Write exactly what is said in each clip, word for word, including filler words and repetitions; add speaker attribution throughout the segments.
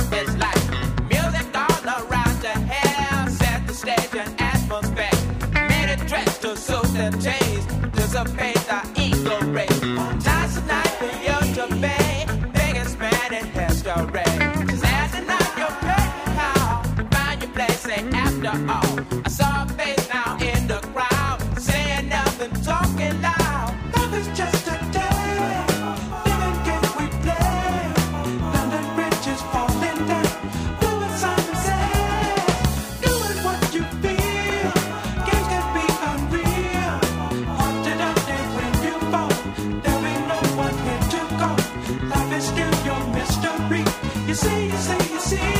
Speaker 1: it's like music all around your hair, set the stage and atmosphere, made it dress to suit the taste, dissipate the ego race. Tonight's the night for you to pay, biggest man in history. Just as the night you're playing how, find your place, say after all. I saw a face now in the crowd, saying nothing, talking loud. Love is just a day, living game we play. London bridges falling down, do what Simon says, doing what you feel. Games can be unreal, haunted up day when you fall. There ain't no one here to call. Life is still your mystery. You see, you see, you see.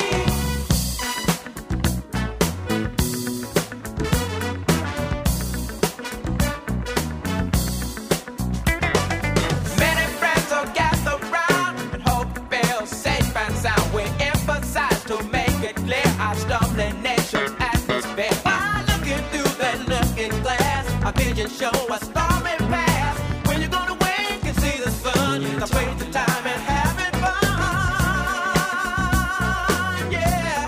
Speaker 1: Many friends will gather round and hope you feel safe and sound. We emphasize to make it clear our stumbling nation's atmosphere. While looking through that looking glass, our vision show a stormy past. When you're gonna wake and see the sun, let's waste the time and having fun. Yeah.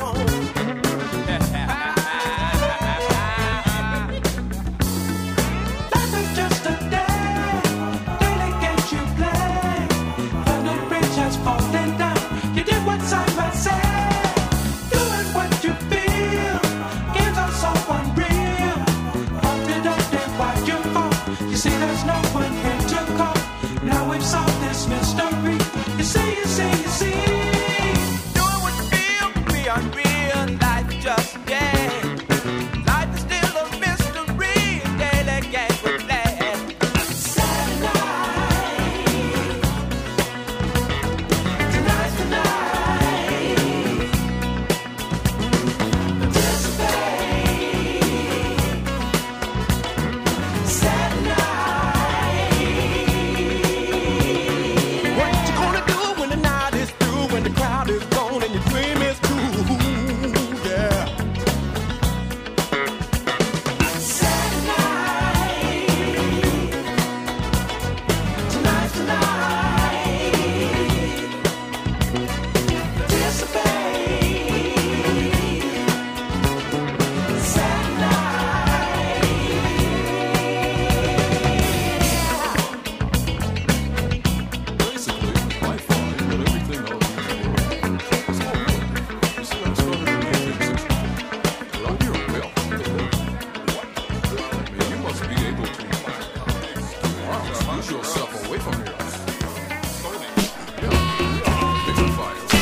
Speaker 1: Life is just a day, daily games you play. London Bridge has fallen down. You did what Simon said, doing what you feel. Games are so unreal, haunted up there while you fall. You see, there's no one here to call. Now we've solved this mystery. You see, you see, you see. Doing what you feel can be unreal. Life just a game. Life is still a mystery. Daily games we play. Tonight's the night. What you gonna do when the night is through, when the crowd is gone and your dream is cool? Yeah. Tonight's the night. Dissipate.
Speaker 2: Basically, by far, but everything else is all good. You see, I started in nineteen sixty-four. But I'm here well. What? I mean, you must be able to wow, excuse yourself away from here. Yeah, yeah, big fire.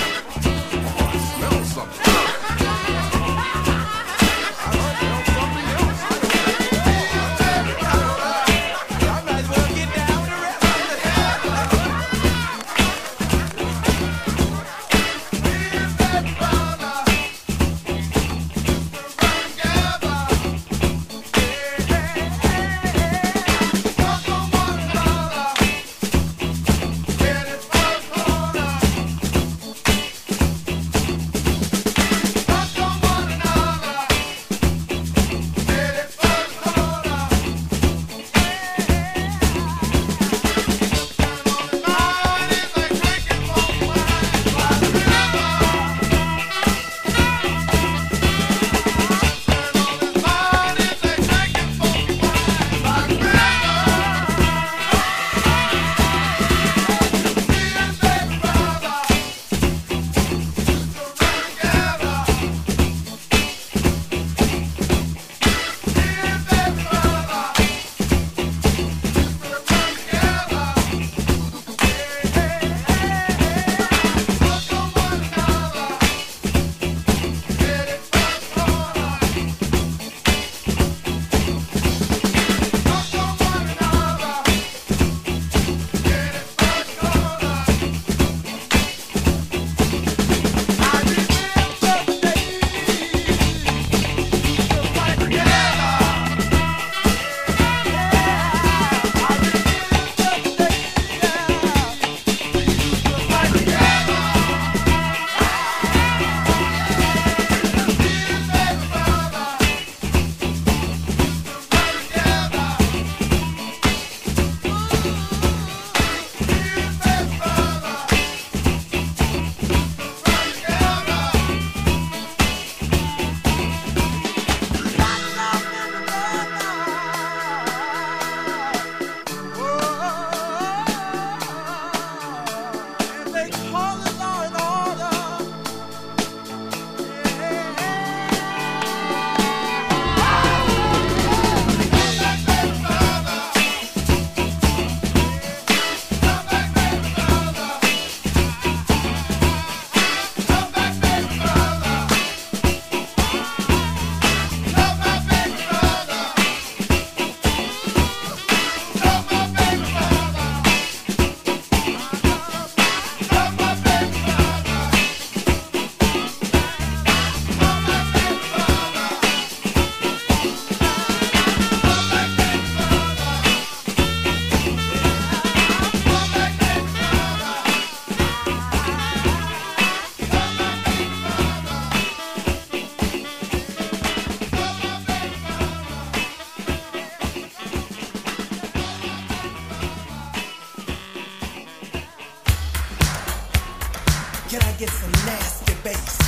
Speaker 3: nasty bass.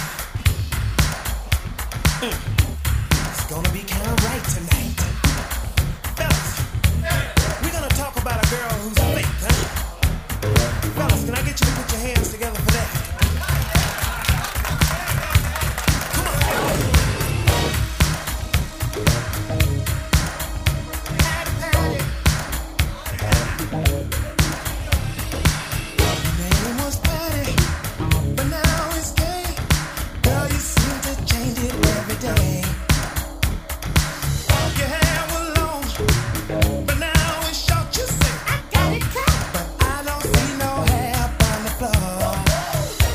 Speaker 3: Mm. It's gonna be kind of right tonight. Fellas, we're gonna talk about a girl who's fake, huh? Fellas, can I get you to put your hands together for that? Come on. Patty, Patty. Your name was Patty, but now it's gay. Girl, you seem to change it every day. Your hair was long, but now it's short. You say I got it cut, but I don't see no hair up on the floor.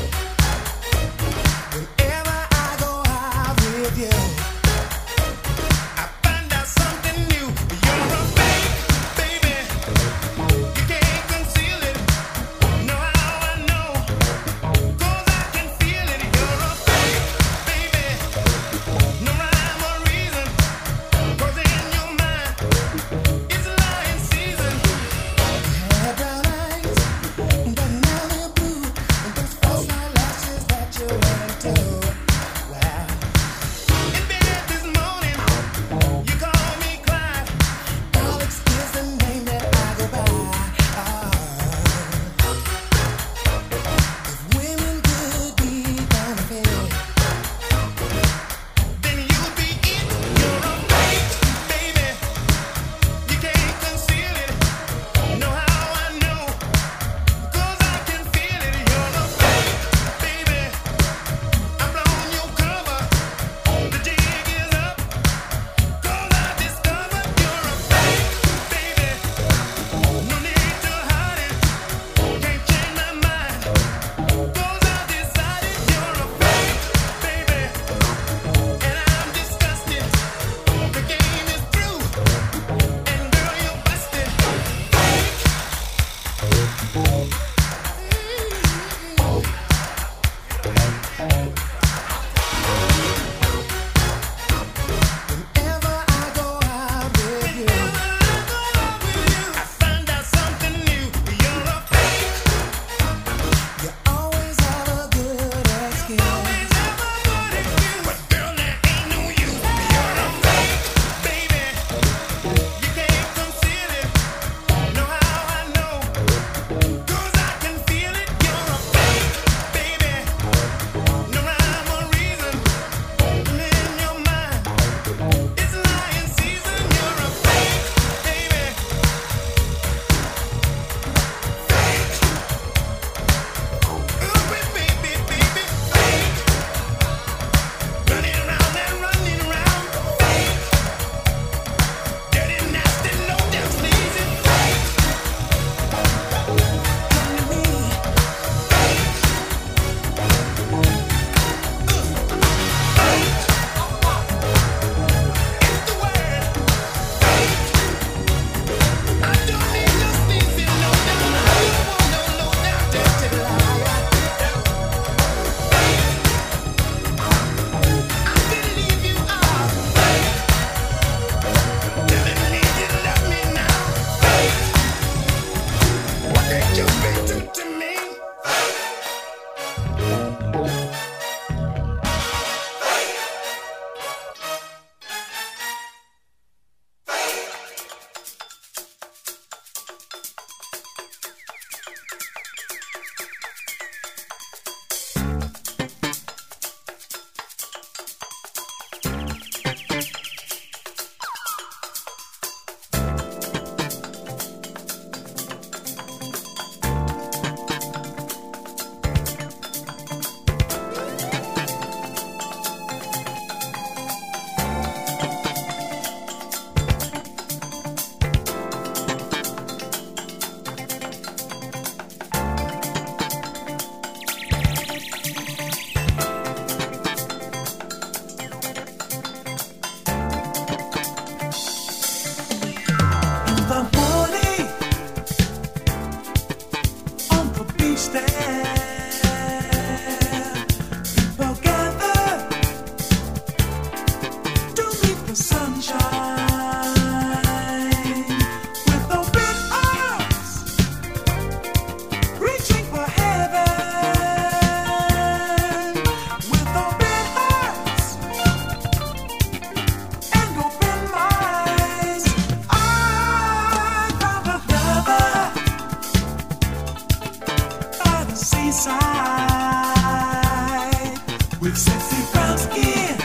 Speaker 3: with sexy brown skin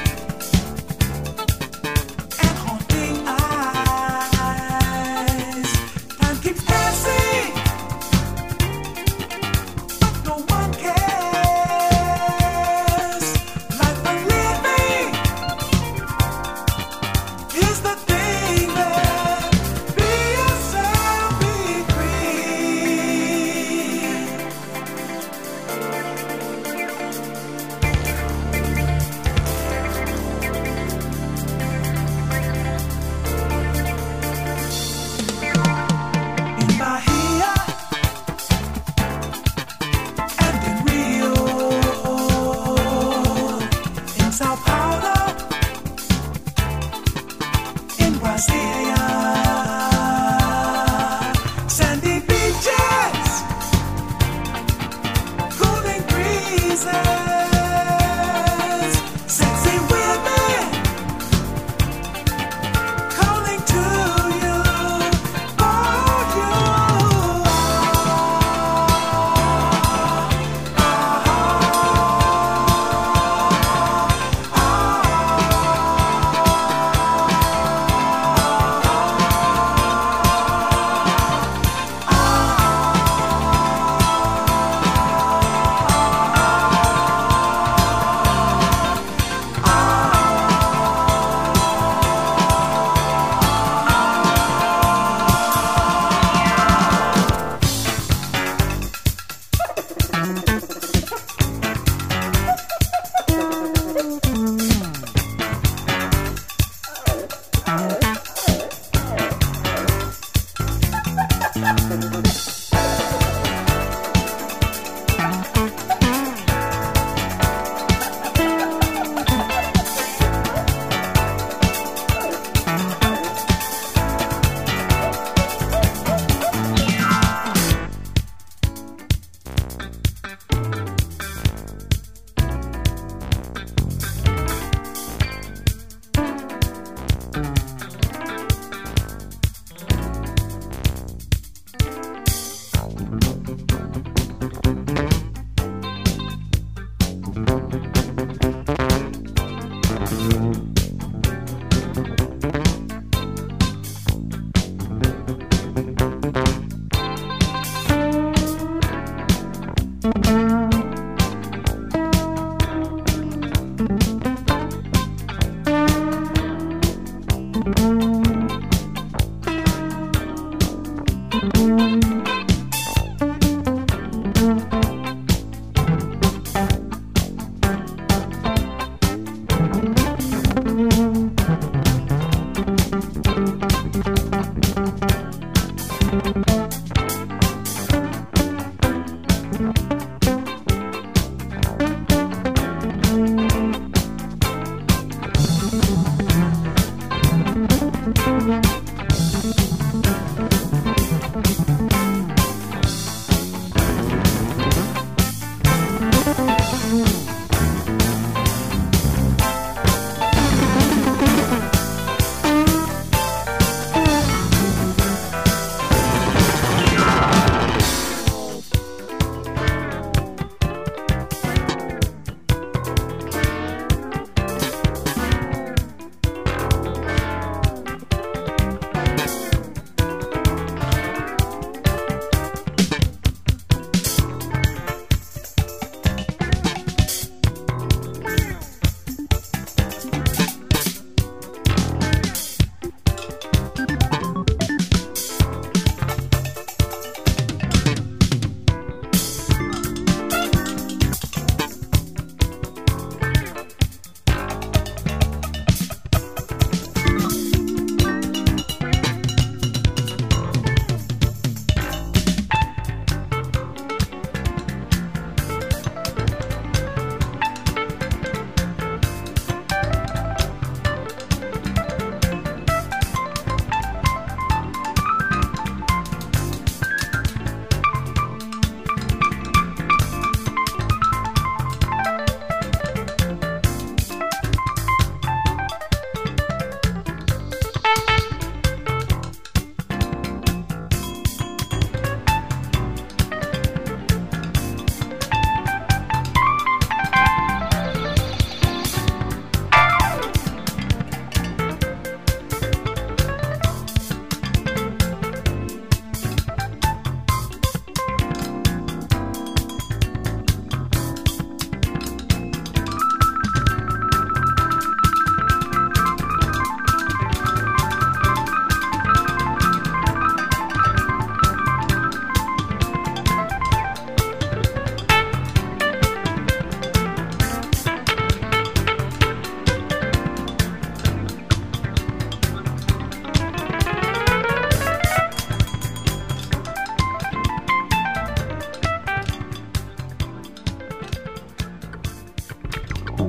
Speaker 3: and haunting eyes. Time keeps passing, but no one cares. Like the living is the thing that be yourself, be free. In Bahia and in Rio, in Sao Paulo, in Brasilia, sandy beaches, cooling breezes, sexy women calling to you, for you.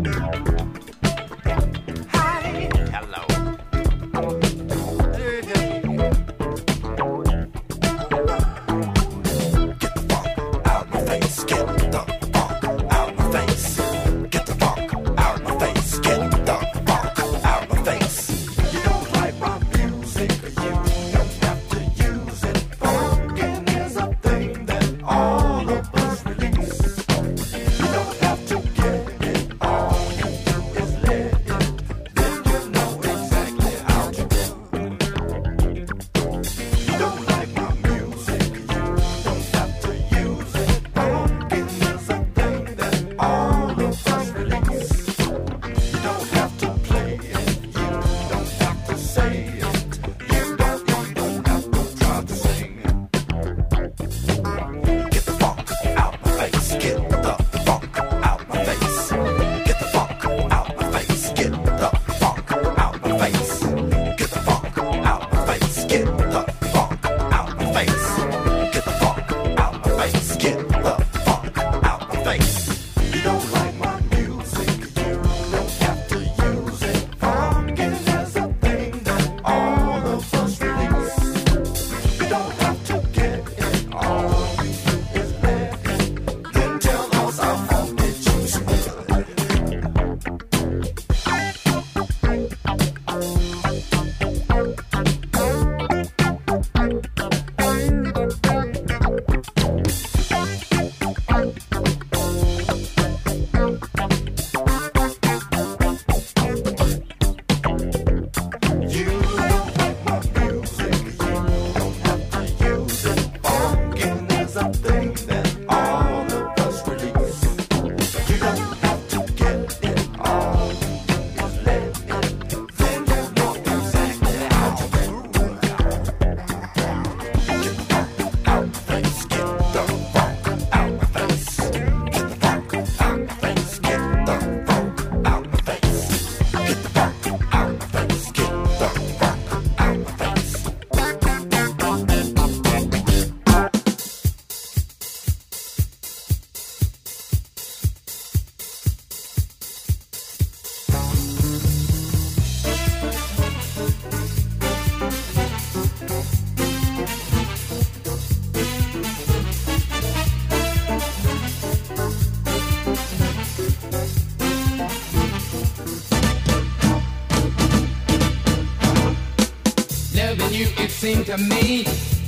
Speaker 4: seem to me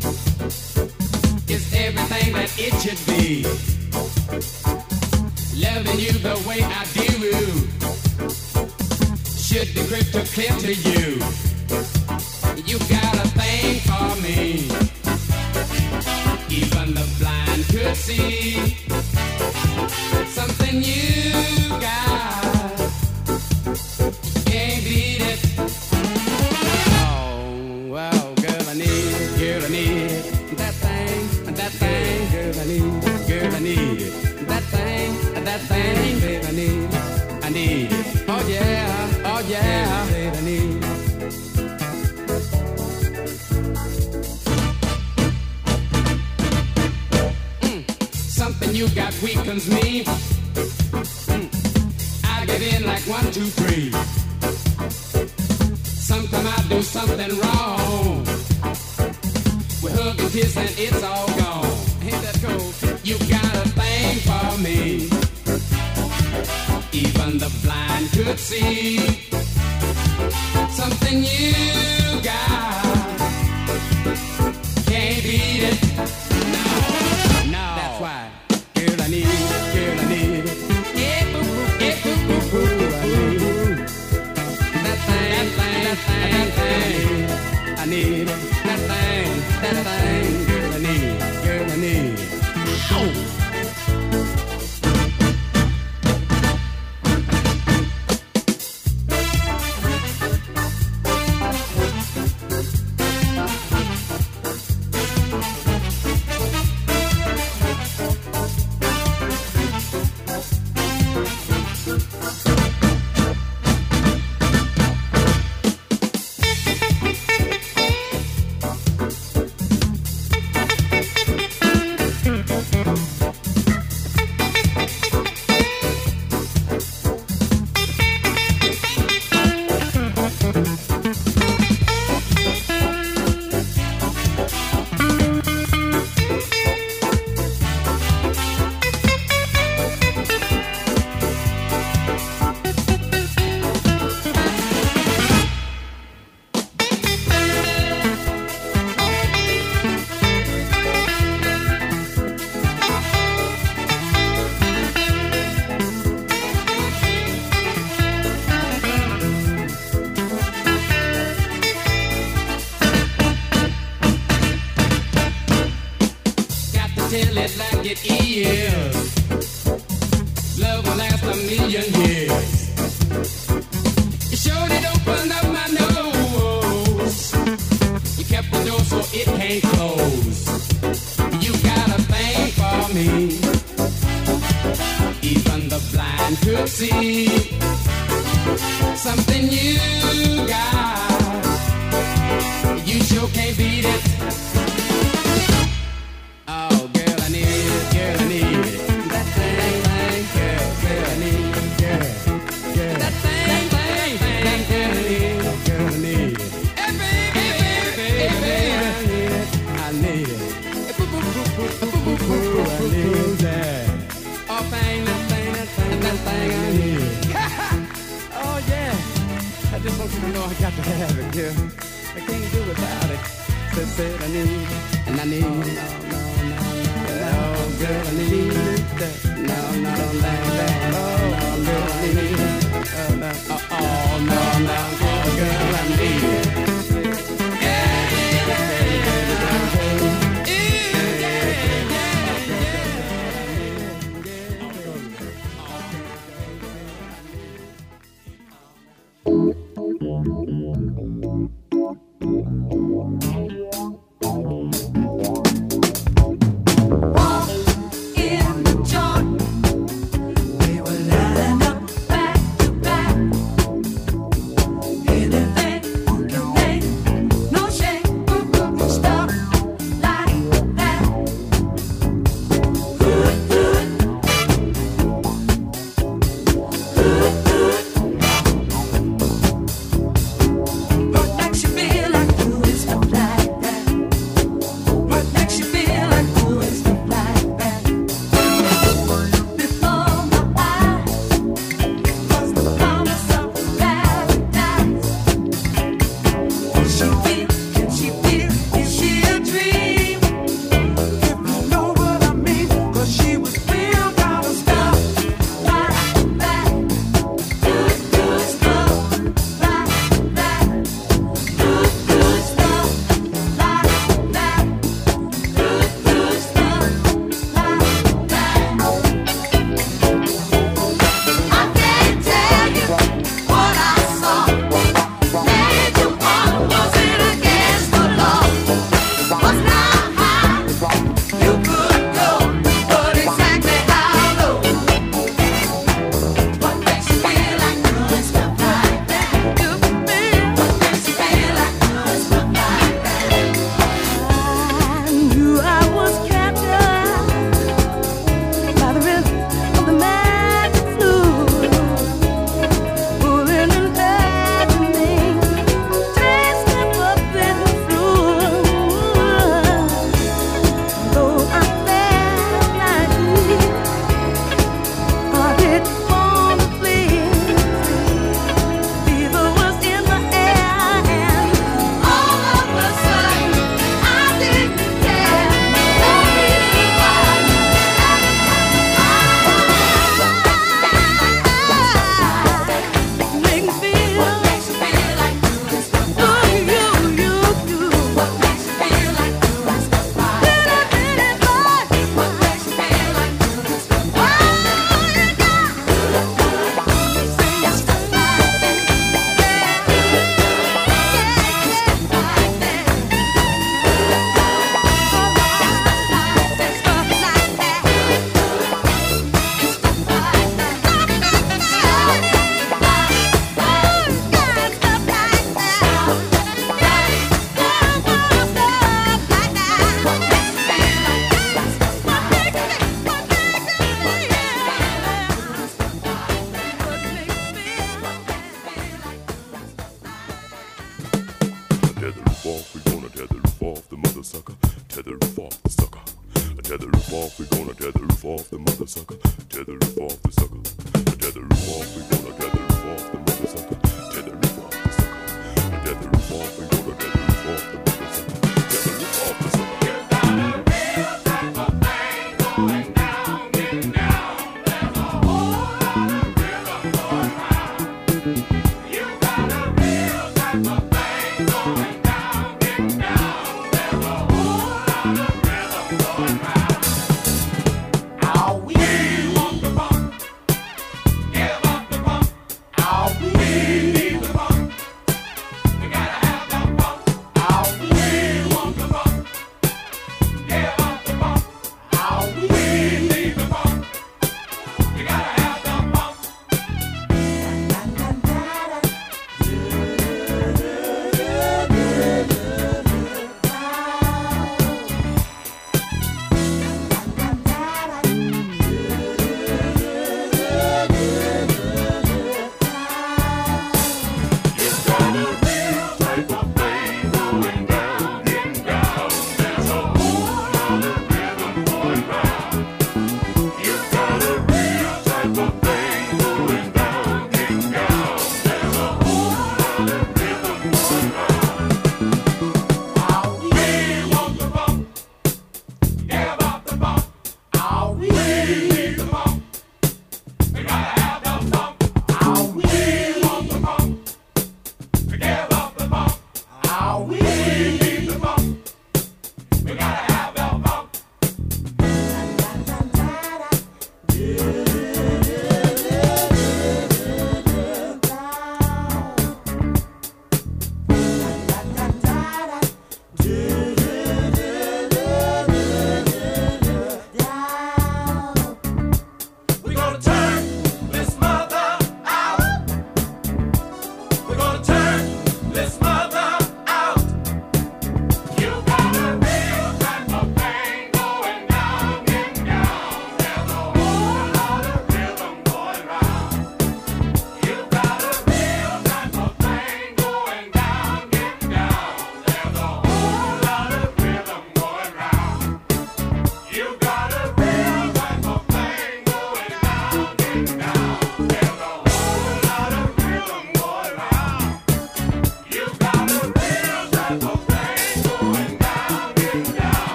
Speaker 4: is everything that it should be. Loving you the way I do should be crystal clear to you. You got a thing for me, even the blind could see. Something you got, can't beat it. Oh, wow, girl, I need, girl, I need that thing, that thing, girl, I need, girl, I need that thing, that thing, babe, I need, I need it. Oh yeah, oh yeah, babe, I need. Something you got weakens me. Mm. I get in like one, two, three. Sometimes I do something wrong. We hug and kiss and it's all gone. Ain't that cool? You got a thing for me. Even the blind could see. Something you got, can't beat it. No, no. That's why. Girl, I need it, girl, I need it. Yeah, boo, boo, yeah, boo, boo, boo, I need it. That thing, that thing, that thing, I need it. That thing, that thing, girl, I need it, girl, I need it. Ow! it like it is. Love will last a million years. You surely opened up my nose. You kept the door so it can't close. You got a thing for me. Even the blind could see something you got. You sure can't beat it. Oh, girl, I need it, girl, I need it. That thing, thing, girl, girl, I need it, girl, girl. That thing, thing, thing, girl, I need it, girl, I need it. Hey, baby, hey, baby, I need it, I need it. Hey, boo, boo, boo, boo, boo, boo, boo, I need that. Oh, thing, that thing, that thing, that thing, I need it. Oh, yeah. I just want you to know I got to have it, girl. I can't do without it. Said, said I need it, and I need it. No, no, no, no, no, girl, I need it. No, no, no, no, no, girl, I need it. Oh, no, oh, oh, no, no, girl, I need it. Yeah, yeah, yeah,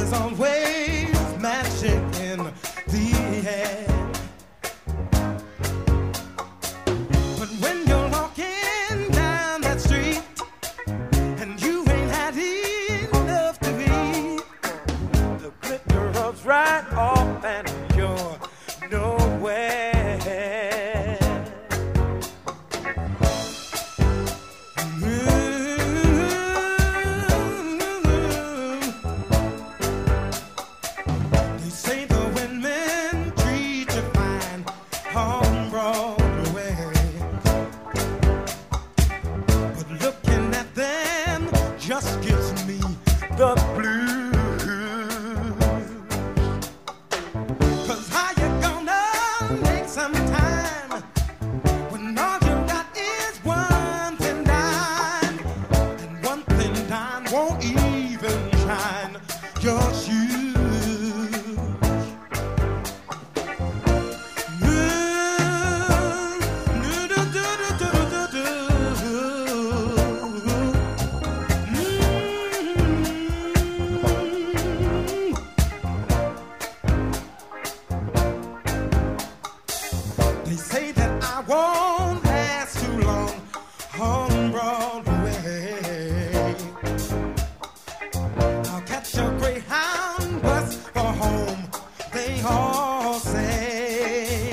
Speaker 3: is always magic in the air. But when you're walking down that street and you ain't had enough to eat, the glitter rubs right off and you're nowhere. They say the women treat you fine on Broadway, but looking at them just gives me the blues. 'Cause how you gonna make some time when all you got is one thin dime, and one thin dime won't even shine your shoes? They say that I won't last too long on Broadway. I'll catch a Greyhound bus for home, they all say.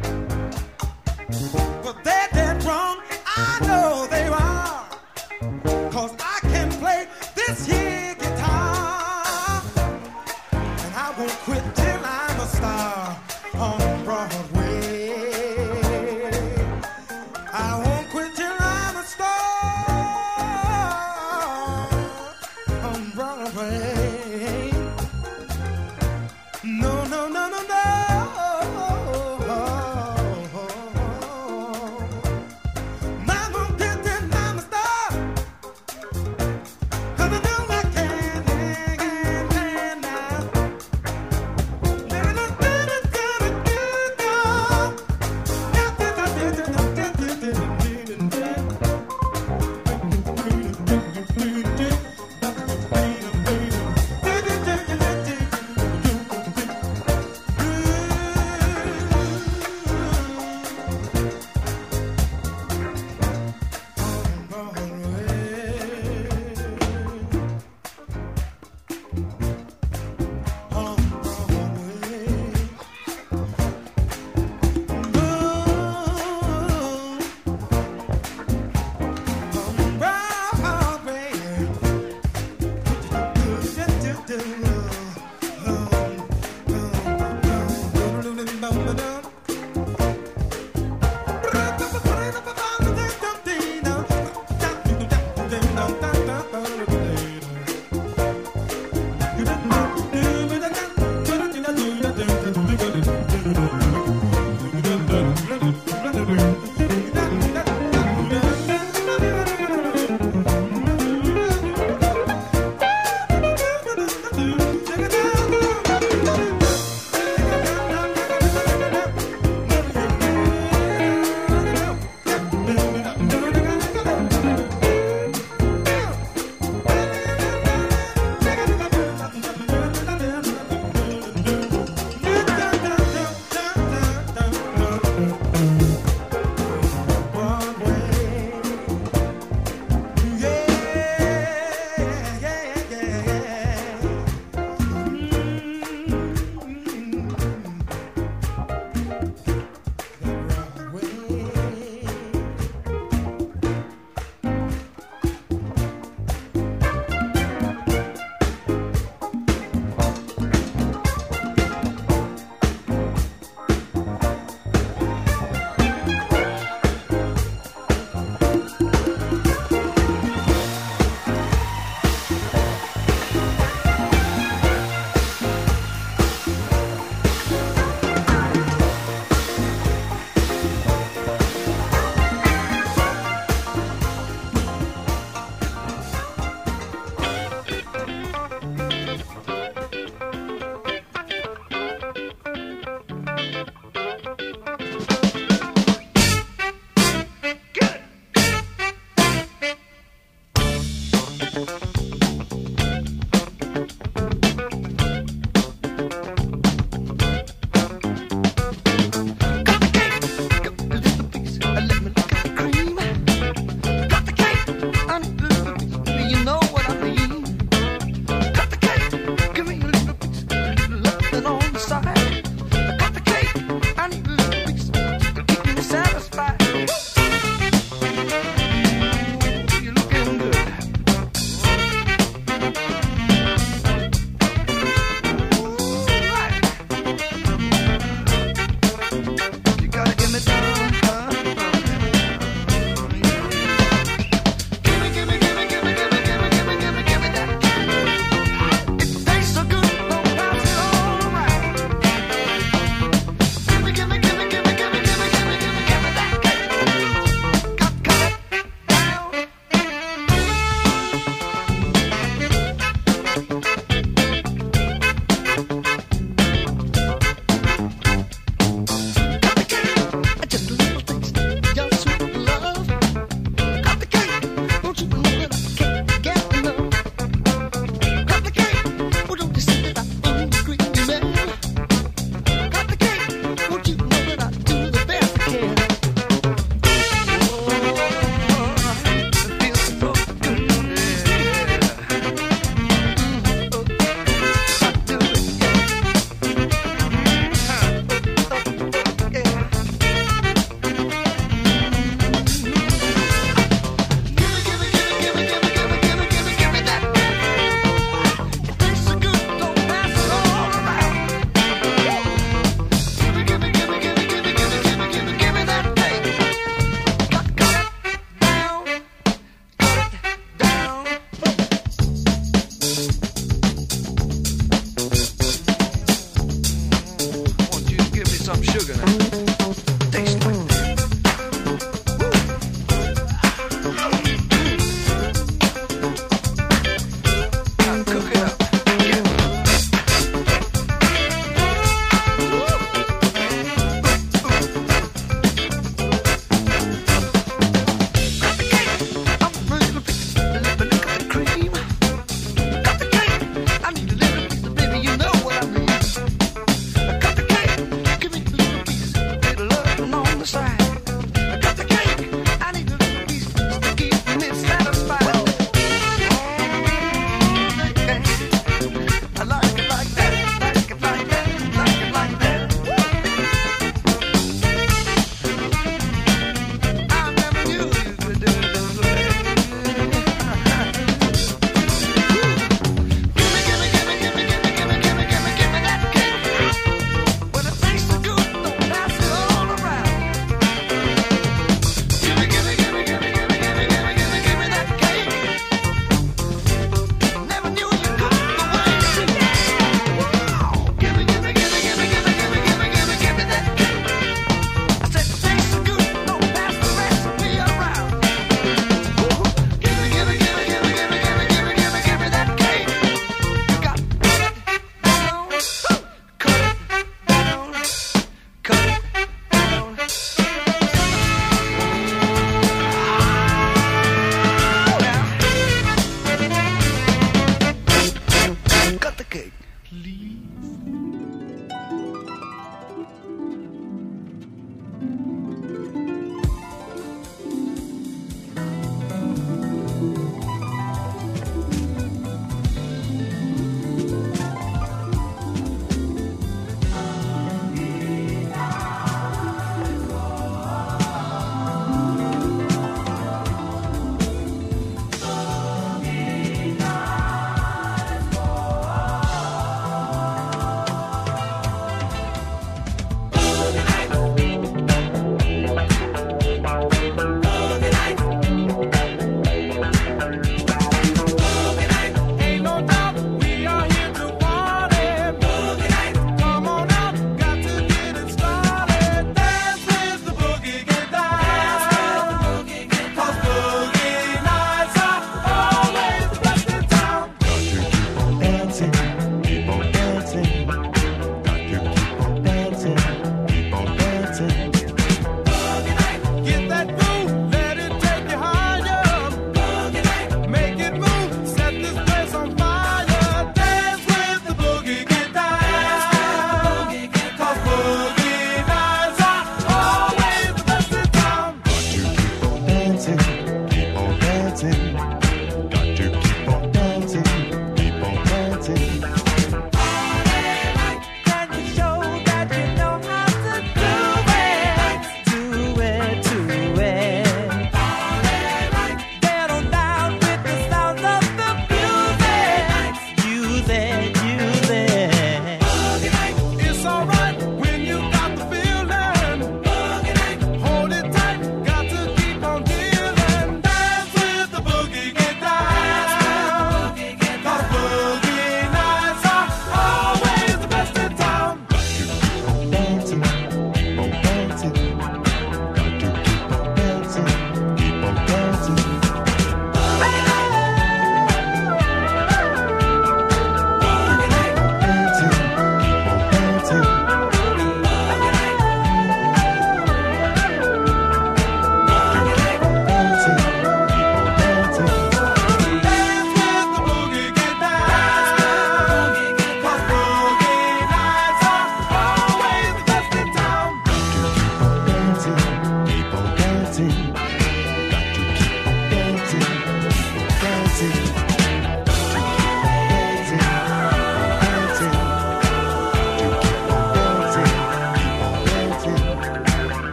Speaker 3: But they're dead wrong, I know they are, 'cause I can play this here guitar, and I won't quit till I'm a star on Broadway. I won't quit till I'm a star on Broadway. No, no, no, no, no. I won't quit till I'm a star, 'cause I know I can, can, can now.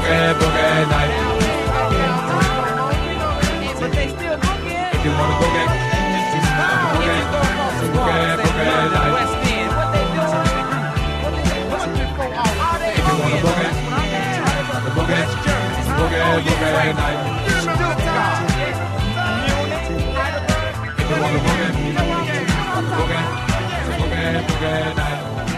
Speaker 2: boogie, boogie night.
Speaker 1: But they still boogie.
Speaker 2: If you wanna boogie, boogie, boogie, boogie night.
Speaker 1: West End, what they doing? What they looking for? All they
Speaker 2: If you wanna boogie, the boogie, boogie, boogie night. If you wanna boogie, boogie, boogie, boogie night.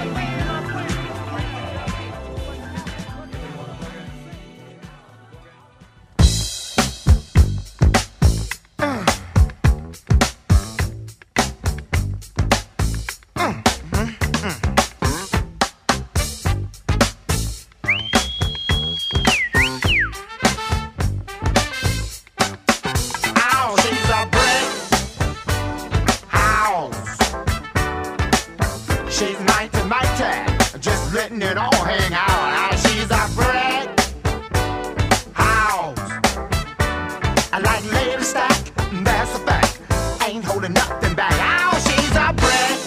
Speaker 5: She's mighty, mighty, just letting it all hang out. Ah, she's a brick house. I like Lady Stack, that's a fact. Ain't holding nothing back. Oh, she's a brick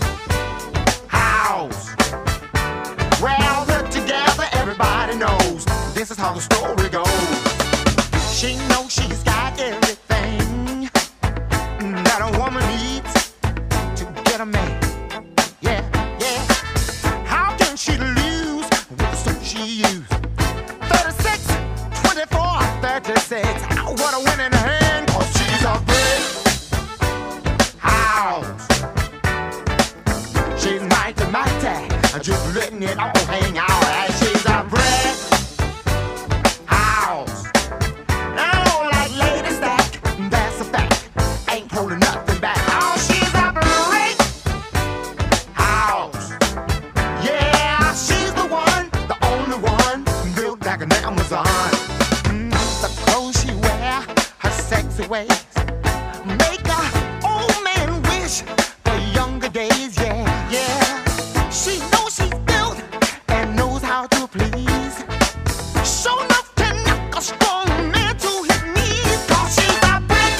Speaker 5: house. Well, put together, everybody knows this is how the story goes. She knows she's got everything that a woman needs to get a man. Yeah, yeah. How can she lose with the suit she used? thirty-six, twenty-four, thirty-six. Oh, what a winning hand, 'cause she's a big house. She's mighty, mighty, just letting it all hang out. And she's a brick house. Now, like Lady Stack, that's a fact. Ain't holding nothing back. Oh, she's a brick house. Yeah, she's the one, the only one, built like an Amazon. Mm, the clothes she wear, her sexy ways, make a old man wish for younger days. Yeah, yeah. She knows she's built and knows how to please. Sure enough can knock a strong man to his knees. 'Cause she's a brick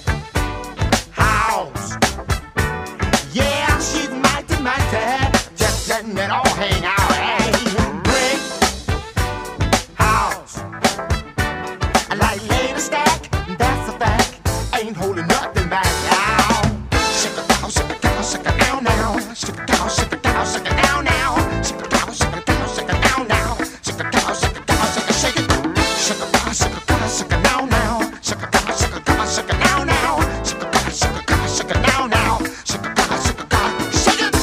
Speaker 5: house. Yeah, she's mighty, mighty, just letting it all hang out. Hey, brick house. I like Lady Stack, that's a fact. Ain't holding nothing back now. Shake it down, shake it down, shake it down now. Shake it down, shake it down, shake it down now. Shake it down, shake it down, shake it down now. Shake it down, shake it down, shake it, shake it. Shake it down, shake it down, shake it down now. Shake it down, shake it down, shake it down now. Shake it down, shake it down, shake it down now. Shake it down, shake it down, shake it.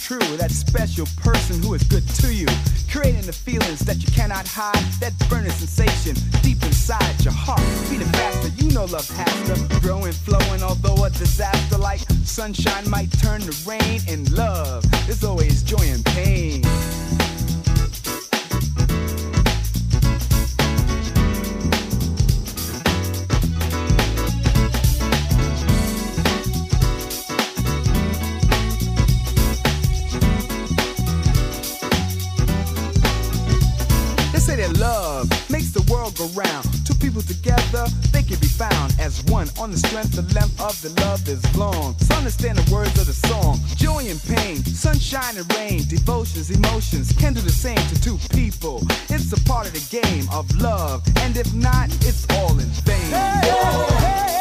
Speaker 6: true, that special person who is good to you, creating the feelings that you cannot hide, that burning sensation deep inside your heart, beating faster. You know love has to grow and flowing, although a disaster like sunshine might turn to rain. In love, there's always joy and pain. Love makes the world go round. Two people together, they can be found as one. On the strength, the length of the love is long. So understand the words of the song. Joy and pain, sunshine and rain, devotions, emotions can do the same to two people. It's a part of the game of love, and if not, it's all in vain. Hey, hey, hey.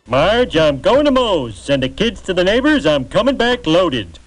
Speaker 7: Marge, I'm going to Moe's. Send the kids to the neighbors. I'm coming back loaded.